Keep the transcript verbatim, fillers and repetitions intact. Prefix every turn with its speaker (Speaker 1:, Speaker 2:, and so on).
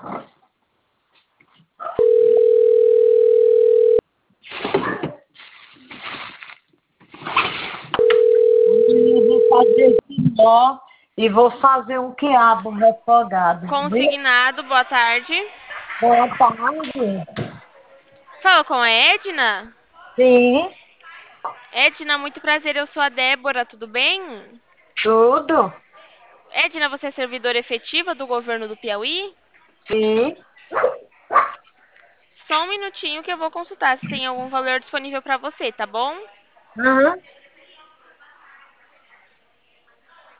Speaker 1: Eu vou fazer filó e vou fazer um quiabo refogado.
Speaker 2: Consignado, boa tarde.
Speaker 1: Boa tarde.
Speaker 2: Fala com a Edna?
Speaker 1: Sim,
Speaker 2: Edna, muito prazer, eu sou a Débora, tudo bem?
Speaker 1: tudo.
Speaker 2: Edna, você é servidora efetiva do governo do Piauí?
Speaker 1: Sim.
Speaker 2: Só um minutinho que eu vou consultar se tem algum valor disponível para você, tá bom?
Speaker 1: Uhum.